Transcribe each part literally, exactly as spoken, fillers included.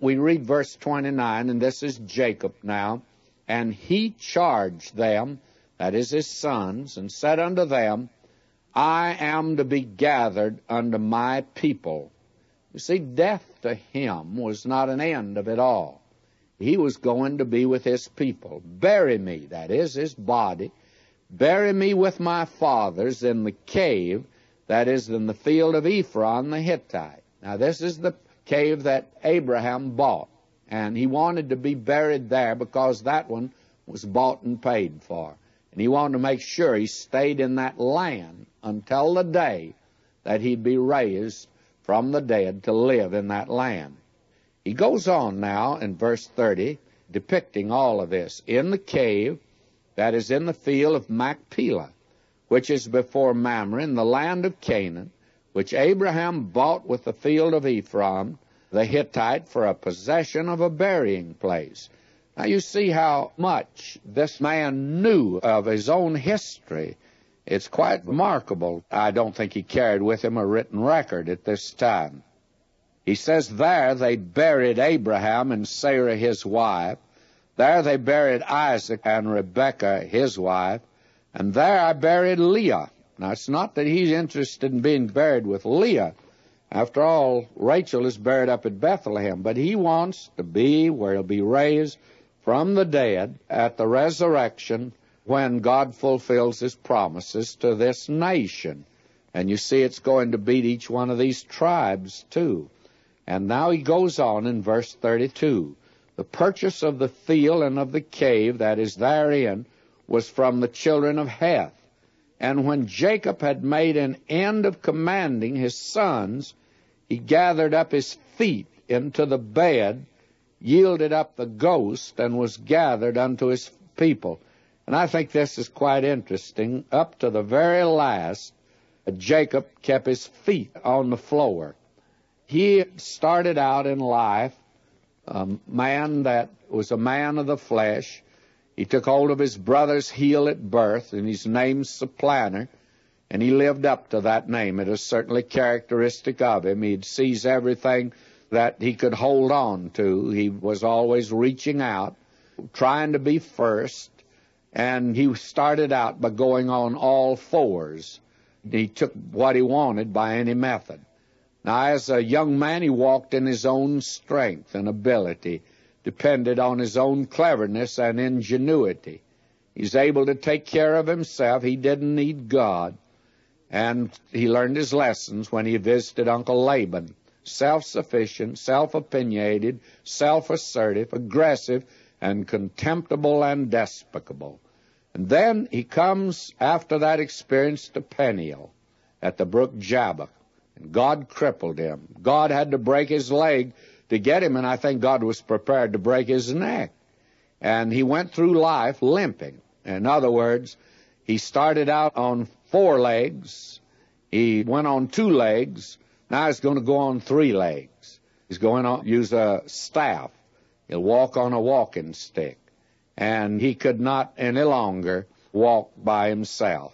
we read verse twenty-nine, and this is Jacob now. And he charged them, that is his sons, and said unto them, I am to be gathered unto my people. You see, death to him was not an end of it all. He was going to be with his people. Bury me, that is his body. Bury me with my fathers in the cave, that is in the field of Ephron the Hittite. Now this is the cave that Abraham bought. And he wanted to be buried there because that one was bought and paid for. And he wanted to make sure he stayed in that land until the day that he'd be raised from the dead to live in that land. He goes on now in verse thirty, depicting all of this. In the cave that is in the field of Machpelah, which is before Mamre, in the land of Canaan, which Abraham bought with the field of Ephron, the Hittite, for a possession of a burying place. Now you see how much this man knew of his own history. It's quite remarkable. I don't think he carried with him a written record at this time. He says, there they buried Abraham and Sarah his wife. There they buried Isaac and Rebekah his wife. And there I buried Leah. Now it's not that he's interested in being buried with Leah. After all, Rachel is buried up at Bethlehem, but he wants to be where he'll be raised from the dead at the resurrection when God fulfills his promises to this nation. And you see it's going to beat each one of these tribes too. And now he goes on in verse thirty-two. The purchase of the field and of the cave that is therein was from the children of Heth. And when Jacob had made an end of commanding his sons, he gathered up his feet into the bed, yielded up the ghost, and was gathered unto his people. And I think this is quite interesting. Up to the very last, Jacob kept his feet on the floor. He started out in life a man that was a man of the flesh. He took hold of his brother's heel at birth, and he's named Supplanter, and he lived up to that name. It is certainly characteristic of him. He'd seize everything that he could hold on to. He was always reaching out, trying to be first, and he started out by going on all fours. He took what he wanted by any method. Now, as a young man, he walked in his own strength and ability, depended on his own cleverness and ingenuity. He's able to take care of himself. He didn't need God. And he learned his lessons when he visited Uncle Laban. Self-sufficient, self-opinionated, self-assertive, aggressive, and contemptible and despicable. And then he comes, after that experience, to Peniel at the brook Jabbok. And God crippled him. God had to break his leg to get him, and I think God was prepared to break his neck. And he went through life limping. In other words, he started out on four legs. He went on two legs. Now he's going to go on three legs. He's going to use a staff. He'll walk on a walking stick. And he could not any longer walk by himself.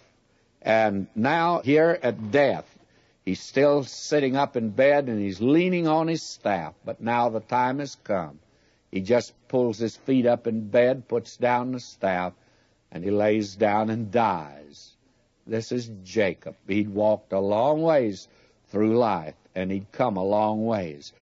And now here at death, he's still sitting up in bed and he's leaning on his staff. But now the time has come. He just pulls his feet up in bed, puts down the staff, and he lays down and dies. This is Jacob. He'd walked a long ways through life, and he'd come a long ways.